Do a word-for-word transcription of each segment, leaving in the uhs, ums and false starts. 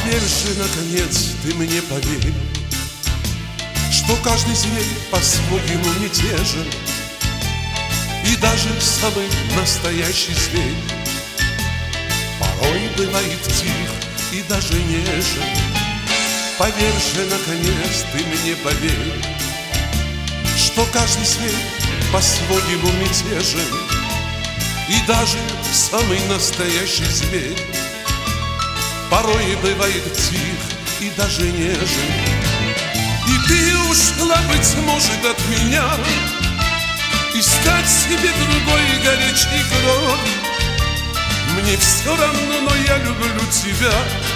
Поверь же, наконец, ты мне поверь, что каждый зверь по-своему мятежен, и даже самый настоящий зверь порой бывает тих и даже нежен. Поверь же, наконец, ты мне поверь, что каждый зверь по-своему мятежен, и даже самый настоящий зверь порой бывает тих и даже нежен. И ты ушла, быть может, от меня, искать себе другой горячей крови. Мне все равно, но я люблю тебя.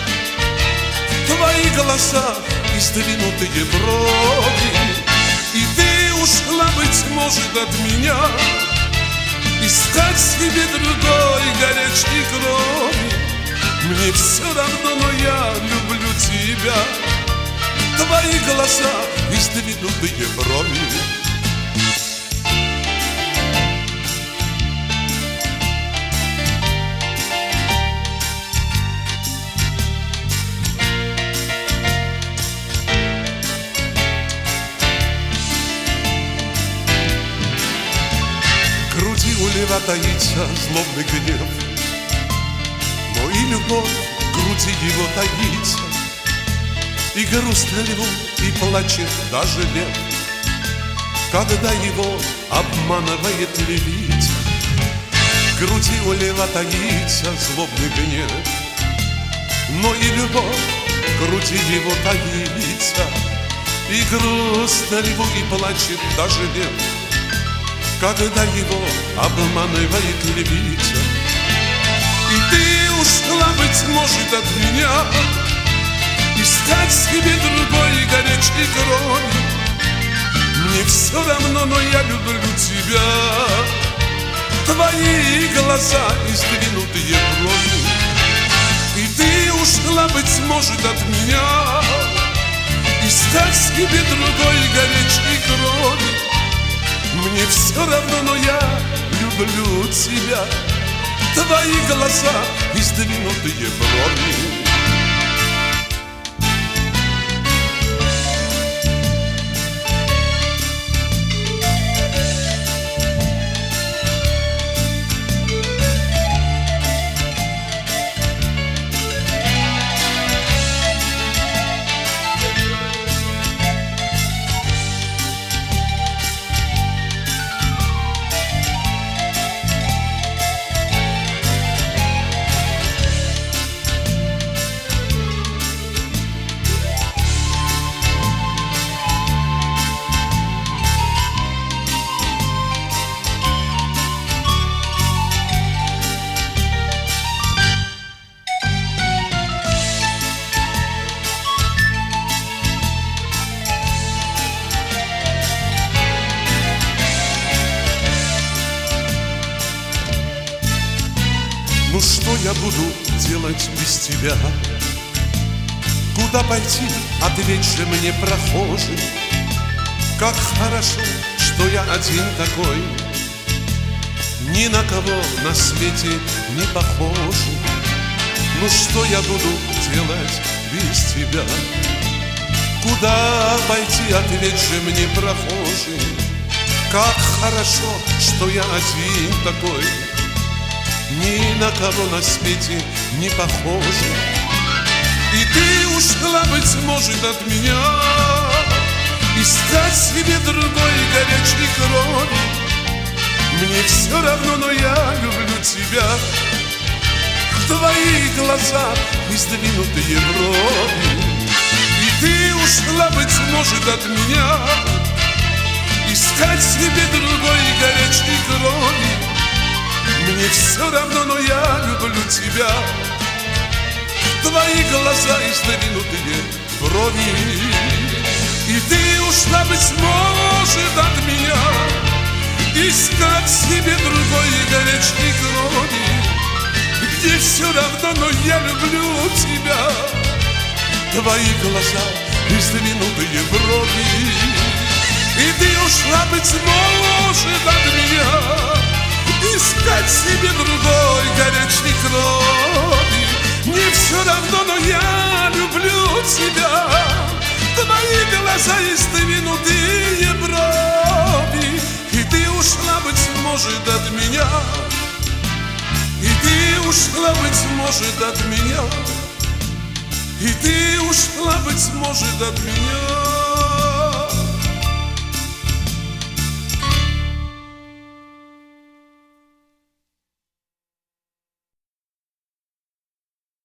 Твои глаза и сдвинутые брови. И ты ушла, быть может, от меня, искать себе другой горячей крови. Мне все равно, но я люблю тебя. Твои глаза и сдвинутые брови. В груди у льва таится злобный гнев, но и любовь в груди его таится. И грустно льву, и плачет даже лев, когда его обманывает львица. В груди у льва таится злобный гнев, но и любовь в груди его таится. И грустно льву, и плачет даже лев, когда его обманывает львица. И ты ушла, быть может, от меня, искать себе другой горячей крови. Мне все равно, но я люблю тебя. Твои глаза и сдвинутые брови. И ты ушла, быть может, от меня, искать себе другой горячей крови. Мне все равно, но я люблю тебя. Твои глаза и сдвинутые брови. Ну что я буду делать без тебя? Куда пойти, ответь же мне, прохожий. Как хорошо, что я один такой, ни на кого на свете не похожий. Ну что я буду делать без тебя? Куда пойти, ответь же мне, прохожий. Как хорошо, что я один такой, ни на кого на свете не похожий. И ты ушла, быть может, от меня, искать себе другой горячей крови. Мне все равно, но я люблю тебя. Твои глаза и сдвинутые брови. И ты ушла, быть может, от меня, искать себе другой горячей крови. Мне все равно, но я люблю тебя. Твои глаза и сдвинутые брови. И ты ушла, быть может, от меня, искать себе другой горячей крови. Мне все равно, но я люблю тебя. Твои глаза и сдвинутые брови. И ты ушла, быть может, от меня, искать себе другой горячей крови. Мне все равно, но я люблю люблю тебя. Твои глаза и сдвинутые брови, и ты ушла, быть может, от меня. И ты ушла, быть может, от меня. И ты ушла, быть может, от меня.